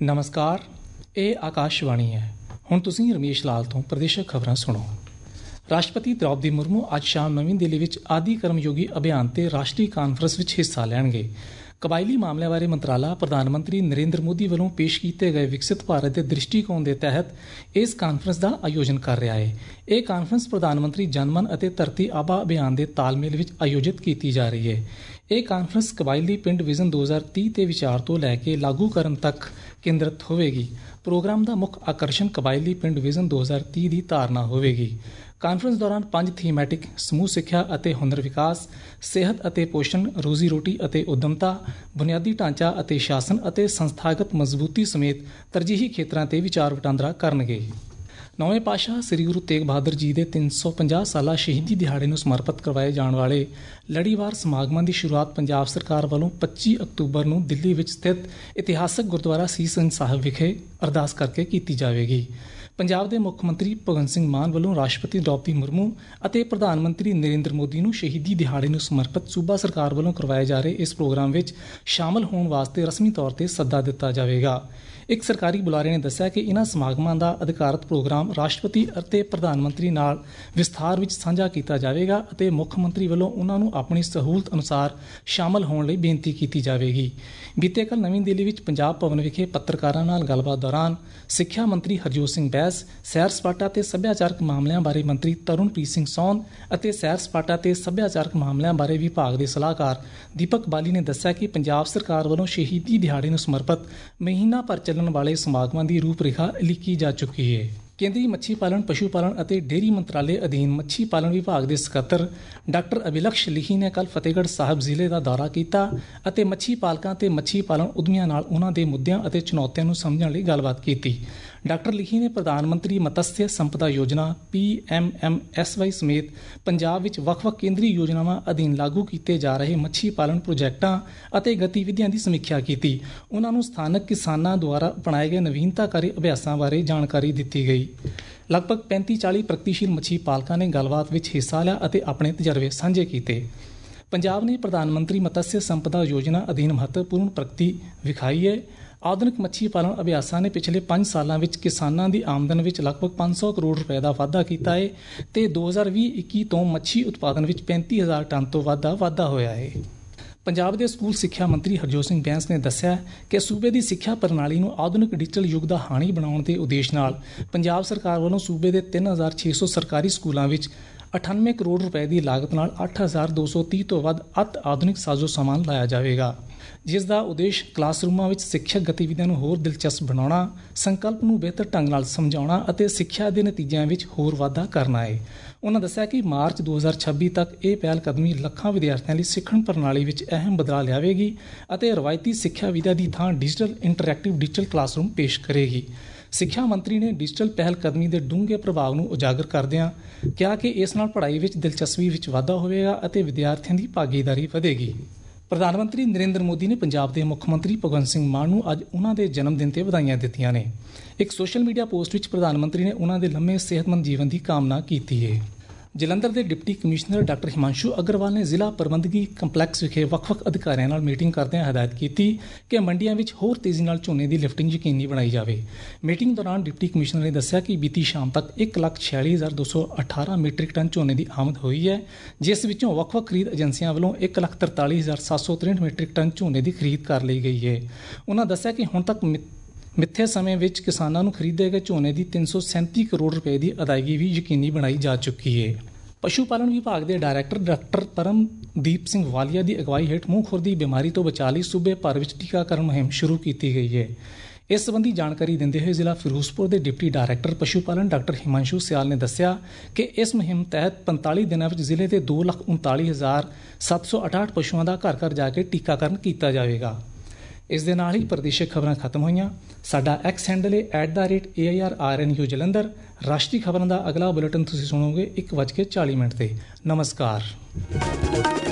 ਨਮਸਕਾਰ, ਇਹ ਆਕਾਸ਼ਵਾਣੀ ਹੈ। ਹੁਣ ਤੁਸੀਂ ਰਮੇਸ਼ ਲਾਲ ਤੋਂ ਪ੍ਰਦੇਸ਼ਕ ਖਬਰਾਂ ਸੁਣੋ। ਰਾਸ਼ਟਰਪਤੀ ਦ੍ਰੌਪਦੀ ਮੁਰਮੂ ਅੱਜ ਸ਼ਾਮ ਨਵੀਂ ਦਿੱਲੀ ਵਿੱਚ ਆਦਿ ਕਰਮਯੋਗੀ ਅਭਿਆਨ ਤੇ ਰਾਸ਼ਟਰੀ ਕਾਨਫਰੰਸ ਵਿੱਚ ਹਿੱਸਾ ਲੈਣਗੇ। ਕਬਾਇਲੀ ਮਾਮਲਿਆਂ ਬਾਰੇ ਮੰਤਰਾਲਾ ਪ੍ਰਧਾਨ ਮੰਤਰੀ ਨਰਿੰਦਰ ਮੋਦੀ ਵੱਲੋਂ ਪੇਸ਼ ਕੀਤੇ ਗਏ ਵਿਕਸਿਤ ਭਾਰਤ ਦੇ ਦ੍ਰਿਸ਼ਟੀਕੋਣ ਦੇ ਤਹਿਤ ਇਸ ਕਾਨਫਰੰਸ ਦਾ ਆਯੋਜਨ ਕਰ ਰਿਹਾ ਹੈ। ਇਹ ਕਾਨਫਰੰਸ ਪ੍ਰਧਾਨ ਮੰਤਰੀ ਜਨਮਨ ਅਤੇ ਧਰਤੀ ਆਬਾ ਅਭਿਆਨ ਦੇ ਤਾਲਮੇਲ ਵਿੱਚ ਆਯੋਜਿਤ ਕੀਤੀ ਜਾ ਰਹੀ ਹੈ। ਇਹ ਕਾਨਫਰੰਸ ਕਬਾਇਲੀ ਪਿੰਡ ਵਿਜ਼ਨ 2030 ਦੇ ਵਿਚਾਰ ਤੋਂ ਲੈ ਕੇ ਲਾਗੂ ਕਰਨ ਤੱਕ ਕੇਂਦਰਿਤ ਹੋਵੇਗੀ। ਪ੍ਰੋਗਰਾਮ ਦਾ ਮੁੱਖ ਆਕਰਸ਼ਣ ਕਬਾਇਲੀ ਪਿੰਡ ਵਿਜ਼ਨ 2030 ਦੀ ਧਾਰਨਾ ਹੋਵੇਗੀ। ਕਾਨਫਰੰਸ ਦੌਰਾਨ 5 ਥੀਮੈਟਿਕ ਸਮੂਹ ਸਿੱਖਿਆ ਅਤੇ ਹੁਨਰ ਵਿਕਾਸ, ਸਿਹਤ ਅਤੇ ਪੋਸ਼ਣ, ਰੋਜ਼ੀ ਰੋਟੀ ਅਤੇ ਉੱਦਮਤਾ, ਬੁਨਿਆਦੀ ਢਾਂਚਾ ਅਤੇ ਸ਼ਾਸਨ ਅਤੇ ਸੰਸਥਾਗਤ ਮਜ਼ਬੂਤੀ ਸਮੇਤ ਤਰਜੀਹੀ ਖੇਤਰਾਂ ਤੇ ਵਿਚਾਰ ਵਟਾਂਦਰਾ ਕਰਨਗੇ। ਨੌਵੇਂ ਪਾਤਸ਼ਾਹ ਸ੍ਰੀ ਗੁਰੂ ਤੇਗ ਬਹਾਦਰ ਜੀ ਦੇ 350 ਸਾਲਾ ਸ਼ਹੀਦੀ ਦਿਹਾੜੇ ਨੂੰ ਸਮਰਪਿਤ ਕਰਵਾਏ ਜਾਣ ਵਾਲੇ ਲੜੀਵਾਰ ਸਮਾਗਮਾਂ ਦੀ ਸ਼ੁਰੂਆਤ ਪੰਜਾਬ ਸਰਕਾਰ ਵੱਲੋਂ 25 ਅਕਤੂਬਰ ਨੂੰ ਦਿੱਲੀ ਵਿੱਚ ਸਥਿਤ ਇਤਿਹਾਸਕ ਗੁਰਦੁਆਰਾ ਸੀਸ ਗੰਜ ਸਾਹਿਬ ਵਿਖੇ ਅਰਦਾਸ ਕਰਕੇ ਕੀਤੀ ਜਾਵੇਗੀ। ਪੰਜਾਬ ਦੇ ਮੁੱਖ ਮੰਤਰੀ ਭਗਵੰਤ ਸਿੰਘ ਮਾਨ ਵੱਲੋਂ ਰਾਸ਼ਟਰਪਤੀ ਦ੍ਰੌਪਦੀ ਮੁਰਮੂ ਅਤੇ ਪ੍ਰਧਾਨ ਮੰਤਰੀ ਨਰਿੰਦਰ ਮੋਦੀ ਨੂੰ ਸ਼ਹੀਦੀ ਦਿਹਾੜੇ ਨੂੰ ਸਮਰਪਿਤ ਸੂਬਾ ਸਰਕਾਰ ਵੱਲੋਂ ਕਰਵਾਏ ਜਾ ਰਹੇ ਇਸ ਪ੍ਰੋਗਰਾਮ ਵਿੱਚ ਸ਼ਾਮਲ ਹੋਣ ਵਾਸਤੇ ਰਸਮੀ ਤੌਰ ਤੇ ਸੱਦਾ ਦਿੱਤਾ ਜਾਵੇਗਾ। ਇੱਕ ਸਰਕਾਰੀ ਬੁਲਾਰੇ ਨੇ ਦੱਸਿਆ ਕਿ ਇਨ੍ਹਾਂ ਸਮਾਗਮਾਂ ਦਾ ਅਧਿਕਾਰਤ ਪ੍ਰੋਗਰਾਮ ਰਾਸ਼ਟਰਪਤੀ ਅਤੇ ਪ੍ਰਧਾਨ ਮੰਤਰੀ ਨਾਲ ਵਿਸਥਾਰ ਵਿੱਚ ਸਾਂਝਾ ਕੀਤਾ ਜਾਵੇਗਾ ਅਤੇ ਮੁੱਖ ਮੰਤਰੀ ਵੱਲੋਂ ਉਨ੍ਹਾਂ ਨੂੰ ਆਪਣੀ ਸਹੂਲਤ ਅਨੁਸਾਰ ਸ਼ਾਮਲ ਹੋਣ ਲਈ ਬੇਨਤੀ ਕੀਤੀ ਜਾਵੇਗੀ। ਬੀਤੇ ਕੱਲ੍ਹ ਨਵੀਂ ਦਿੱਲੀ ਵਿੱਚ ਪੰਜਾਬ ਭਵਨ ਵਿਖੇ ਪੱਤਰਕਾਰਾਂ ਨਾਲ ਗੱਲਬਾਤ ਦੌਰਾਨ ਸਿੱਖਿਆ ਮੰਤਰੀ ਹਰਜੋਤ ਸਿੰਘ ਬੈਂਸ, ਸੈਰ ਸਪਾਟਾ ਤੇ ਸੱਭਿਆਚਾਰਕ ਮਾਮਲਿਆਂ ਬਾਰੇ ਮੰਤਰੀ ਤਰੁਣਪ੍ਰੀਤ ਸਿੰਘ ਸੌਂਦ ਅਤੇ ਸੈਰ ਸਪਾਟਾ ਤੇ ਸੱਭਿਆਚਾਰਕ ਮਾਮਲਿਆਂ ਬਾਰੇ ਵਿਭਾਗ ਦੇ ਸਲਾਹਕਾਰ ਦੀਪਕ ਬਾਲੀ ਨੇ ਦੱਸਿਆ ਕਿ ਪੰਜਾਬ ਸਰਕਾਰ ਵੱਲੋਂ ਸ਼ਹੀਦੀ ਦਿਹਾੜੇ ਨੂੰ ਸਮਰਪਿਤ ਮਹੀਨਾ ਭਰ ਚੱਲਣ ਵਾਲੇ ਸਮਾਗਮਾਂ ਦੀ ਰੂਪਰੇਖਾ ਲਿਖੀ ਜਾ ਚੁੱਕੀ ਹੈ। ਕੇਂਦਰੀ ਮੱਛੀ ਪਾਲਣ, ਪਸ਼ੂ ਪਾਲਣ ਅਤੇ ਡੇਅਰੀ ਮੰਤਰਾਲੇ ਅਧੀਨ ਮੱਛੀ ਪਾਲਣ ਵਿਭਾਗ ਦੇ ਸਕੱਤਰ ਡਾਕਟਰ ਅਭਿਲਕਸ਼ ਲਿਖੀ ਨੇ ਕੱਲ੍ਹ ਫਤਿਹਗੜ੍ਹ ਸਾਹਿਬ ਜ਼ਿਲ੍ਹੇ ਦਾ ਦੌਰਾ ਕੀਤਾ ਅਤੇ ਮੱਛੀ ਪਾਲਕਾਂ ਤੇ ਮੱਛੀ ਪਾਲਣ ਉਦਮੀਆਂ ਨਾਲ ਉਨ੍ਹਾਂ ਦੇ ਮੁੱਦਿਆਂ ਅਤੇ ਚੁਣੌਤੀਆਂ ਨੂੰ ਸਮਝਣ ਲਈ ਗੱਲਬਾਤ ਕੀਤੀ। ਡਾਕਟਰ ਲਿਖੀ ਨੇ ਪ੍ਰਧਾਨ ਮੰਤਰੀ ਮਤਸਯ ਸੰਪਦਾ ਯੋਜਨਾ PMMSY ਸਮੇਤ ਪੰਜਾਬ ਵਿੱਚ ਵੱਖ-ਵੱਖ ਕੇਂਦਰੀ ਯੋਜਨਾਵਾਂ ਅਧੀਨ ਲਾਗੂ ਕੀਤੇ ਜਾ ਰਹੇ ਮੱਛੀ ਪਾਲਣ ਪ੍ਰੋਜੈਕਟਾਂ ਅਤੇ ਗਤੀਵਿਧੀਆਂ ਦੀ ਸਮੀਖਿਆ ਕੀਤੀ। ਉਨ੍ਹਾਂ ਨੂੰ ਸਥਾਨਕ ਕਿਸਾਨਾਂ ਦੁਆਰਾ ਅਪਣਾਏ ਗਏ ਨਵੀਨਤਾਕਾਰੀ ਅਭਿਆਸਾਂ ਬਾਰੇ ਜਾਣਕਾਰੀ ਦਿੱਤੀ ਗਈ। ਲਗਭਗ 35-40 ਪ੍ਰਗਤੀਸ਼ੀਲ ਮੱਛੀ ਪਾਲਕਾਂ ਨੇ ਗੱਲਬਾਤ ਵਿੱਚ ਹਿੱਸਾ ਲਿਆ ਅਤੇ ਆਪਣੇ ਤਜਰਬੇ ਸਾਂਝੇ ਕੀਤੇ। ਪੰਜਾਬ ਨੇ ਪ੍ਰਧਾਨ ਮੰਤਰੀ ਮਤਸਯ ਸੰਪਦਾ ਯੋਜਨਾ ਅਧੀਨ ਮਹੱਤਵਪੂਰਨ ਪ੍ਰਗਤੀ ਵਿਖਾਈ ਹੈ। ਆਧੁਨਿਕ ਮੱਛੀ ਪਾਲਣ ਅਭਿਆਸਾਂ ਨੇ ਪਿਛਲੇ 5 ਸਾਲਾਂ ਵਿੱਚ ਕਿਸਾਨਾਂ ਦੀ ਆਮਦਨ ਵਿੱਚ ਲਗਭਗ 500 ਕਰੋੜ ਰੁਪਏ ਦਾ ਵਾਧਾ ਕੀਤਾ ਹੈ ਤੇ 2020-21 ਤੋਂ ਮੱਛੀ ਉਤਪਾਦਨ ਵਿੱਚ 35,000 ਟਨ ਤੋਂ ਵੱਧ ਦਾ ਵਾਧਾ ਹੋਇਆ ਹੈ। ਪੰਜਾਬ ਦੇ ਸਕੂਲ ਸਿੱਖਿਆ ਮੰਤਰੀ ਹਰਜੋਤ ਸਿੰਘ ਬੈਂਸ ਨੇ ਦੱਸਿਆ ਕਿ ਸੂਬੇ ਦੀ ਸਿੱਖਿਆ ਪ੍ਰਣਾਲੀ ਨੂੰ ਆਧੁਨਿਕ ਡਿਜੀਟਲ ਯੁੱਗ ਦਾ ਹਾਣੀ ਬਣਾਉਣ ਦੇ ਉਦੇਸ਼ ਨਾਲ ਪੰਜਾਬ ਸਰਕਾਰ ਵੱਲੋਂ ਸੂਬੇ ਦੇ 3,600 ਸਰਕਾਰੀ ਸਕੂਲਾਂ ਵਿੱਚ 98 ਕਰੋੜ ਰੁਪਏ ਦੀ ਲਾਗਤ ਨਾਲ 8,230 ਤੋਂ ਵੱਧ ਅਤਿ ਆਧੁਨਿਕ ਸਾਜ਼ੋ ਸਾਮਾਨ ਲਾਇਆ ਜਾਵੇਗਾ, ਜਿਸ ਦਾ ਉਦੇਸ਼ ਕਲਾਸਰੂਮਾਂ ਵਿੱਚ ਸਿੱਖਿਅਕ ਗਤੀਵਿਧੀਆਂ ਨੂੰ ਹੋਰ ਦਿਲਚਸਪ ਬਣਾਉਣਾ, ਸੰਕਲਪ ਨੂੰ ਬਿਹਤਰ ਢੰਗ ਨਾਲ ਸਮਝਾਉਣਾ ਅਤੇ ਸਿੱਖਿਆ ਦੇ ਨਤੀਜਿਆਂ ਵਿੱਚ ਹੋਰ ਵਾਧਾ ਕਰਨਾ ਹੈ। ਉਨ੍ਹਾਂ ਦੱਸਿਆ ਕਿ ਮਾਰਚ 2026 ਤੱਕ ਇਹ ਪਹਿਲ ਕਦਮੀ ਲੱਖਾਂ ਵਿਦਿਆਰਥੀਆਂ ਲਈ ਸਿੱਖਣ ਪ੍ਰਣਾਲੀ ਵਿੱਚ ਅਹਿਮ ਬਦਲਾਅ ਲਿਆਵੇਗੀ ਅਤੇ ਰਵਾਇਤੀ ਸਿੱਖਿਆ ਵਿਧਾ ਦੀ ਥਾਂ ਇੰਟਰੈਕਟਿਵ ਡਿਜੀਟਲ ਕਲਾਸਰੂਮ ਪੇਸ਼ ਕਰੇਗੀ। ਸਿੱਖਿਆ ਮੰਤਰੀ ਨੇ ਡਿਜੀਟਲ ਪਹਿਲ ਕਦਮੀ ਦੇ ਡੂੰਘੇ ਪ੍ਰਭਾਵ ਨੂੰ ਉਜਾਗਰ ਕਰਦਿਆਂ ਕਿਹਾ ਕਿ ਇਸ ਨਾਲ ਪੜ੍ਹਾਈ ਵਿੱਚ ਦਿਲਚਸਪੀ ਵਿੱਚ ਵਾਧਾ ਹੋਵੇਗਾ ਅਤੇ ਵਿਦਿਆਰਥੀਆਂ ਦੀ ਭਾਗੀਦਾਰੀ ਵਧੇਗੀ। ਪ੍ਰਧਾਨ ਮੰਤਰੀ ਨਰਿੰਦਰ ਮੋਦੀ ਨੇ ਪੰਜਾਬ ਦੇ ਮੁੱਖ ਮੰਤਰੀ ਭਗਵੰਤ ਸਿੰਘ ਮਾਨ ਨੂੰ ਅੱਜ ਉਨ੍ਹਾਂ ਦੇ ਜਨਮ ਦਿਨ ਤੇ ਵਧਾਈਆਂ ਦਿੱਤੀਆਂ ਨੇ। ਇੱਕ ਸੋਸ਼ਲ ਮੀਡੀਆ ਪੋਸਟ ਵਿੱਚ ਪ੍ਰਧਾਨ ਮੰਤਰੀ ਨੇ ਉਨ੍ਹਾਂ ਦੇ ਲੰਮੇ ਸਿਹਤਮੰਦ ਜੀਵਨ ਦੀ ਕਾਮਨਾ ਕੀਤੀ ਹੈ। ਜਲੰਧਰ ਦੇ deputy commissioner doctor Himanshu Aggarwal ਨੇ ਜ਼ਿਲ੍ਹਾ ਪ੍ਰਬੰਧਕੀ ਕੰਪਲੈਕਸ ਵਿਖੇ ਵੱਖ-ਵੱਖ ਅਧਿਕਾਰੀਆਂ ਨਾਲ ਮੀਟਿੰਗ ਕਰਦਿਆਂ ਹਦਾਇਤ ਕੀਤੀ ਕਿ ਮੰਡੀਆਂ ਵਿੱਚ ਹੋਰ ਤੇਜ਼ੀ ਨਾਲ ਝੋਨੇ ਦੀ ਲਿਫਟਿੰਗ ਯਕੀਨੀ ਬਣਾਈ ਜਾਵੇ। ਮੀਟਿੰਗ ਦੌਰਾਨ ਡਿਪਟੀ ਕਮਿਸ਼ਨਰ ਨੇ ਦੱਸਿਆ ਕਿ ਬੀਤੀ ਸ਼ਾਮ ਤੱਕ 1,46,218 ਮੀਟ੍ਰਿਕ ਟਨ ਝੋਨੇ ਦੀ ਆਮਦ ਹੋਈ ਹੈ, ਜਿਸ ਵਿੱਚੋਂ ਵੱਖ-ਵੱਖ ਖਰੀਦ ਏਜੰਸੀਆਂ ਵੱਲੋਂ 1,43,763 ਮੀਟ੍ਰਿਕ ਟਨ ਝੋਨੇ ਦੀ ਖਰੀਦ ਕਰ ਲਈ ਗਈ ਹੈ। ਉਨ੍ਹਾਂ ਦੱਸਿਆ ਕਿ ਹੁਣ ਤੱਕ ਮਿੱਥੇ ਸਮੇਂ ਵਿੱਚ ਕਿਸਾਨਾਂ ਨੂੰ ਖਰੀਦੇ ਗਏ ਝੋਨੇ ਦੀ 337 ਕਰੋੜ ਰੁਪਏ ਦੀ ਅਦਾਇਗੀ ਵੀ ਯਕੀਨੀ ਬਣਾਈ ਜਾ ਚੁੱਕੀ ਹੈ। ਪਸ਼ੂ ਪਾਲਣ ਵਿਭਾਗ ਦੇ ਡਾਇਰੈਕਟਰ ਡਾਕਟਰ ਪਰਮਦੀਪ ਸਿੰਘ ਵਾਲੀਆ ਦੀ ਅਗਵਾਈ ਹੇਠ ਮੂੰਹ ਖੁਰ ਦੀ ਬਿਮਾਰੀ ਤੋਂ ਬਚਾਅ ਲਈ ਸੂਬੇ ਭਰ ਵਿੱਚ ਟੀਕਾਕਰਨ ਮੁਹਿੰਮ ਸ਼ੁਰੂ ਕੀਤੀ ਗਈ ਹੈ। ਇਸ ਸੰਬੰਧੀ ਜਾਣਕਾਰੀ ਦਿੰਦੇ ਹੋਏ ਜ਼ਿਲ੍ਹਾ ਫਿਰੋਜ਼ਪੁਰ ਦੇ ਡਿਪਟੀ ਡਾਇਰੈਕਟਰ ਪਸ਼ੂ ਪਾਲਣ ਡਾਕਟਰ ਹਿਮਾਂਸ਼ੂ ਸਿਆਲ ਨੇ ਦੱਸਿਆ ਕਿ ਇਸ ਮੁਹਿੰਮ ਤਹਿਤ 45 ਦਿਨਾਂ ਵਿੱਚ ਜ਼ਿਲ੍ਹੇ ਦੇ 2,39,768 ਪਸ਼ੂਆਂ ਦਾ ਘਰ-ਘਰ ਜਾ ਕੇ ਟੀਕਾਕਰਨ ਕੀਤਾ ਜਾਵੇਗਾ। ਇਸ ਦੇ ਨਾਲ ਹੀ ਪ੍ਰਦੇਸ਼ਕ ਖਬਰਾਂ ਖਤਮ ਹੋਈਆਂ। ਸਾਡਾ ਐਕਸ ਹੈਂਡਲ ਹੈ @AIRRNU ਜਲੰਧਰ। ਰਾਸ਼ਟਰੀ ਖਬਰਾਂ ਦਾ ਅਗਲਾ ਬੁਲੇਟਿਨ ਤੁਸੀਂ ਸੁਣੋਗੇ 1:40 ਤੇ। ਨਮਸਕਾਰ।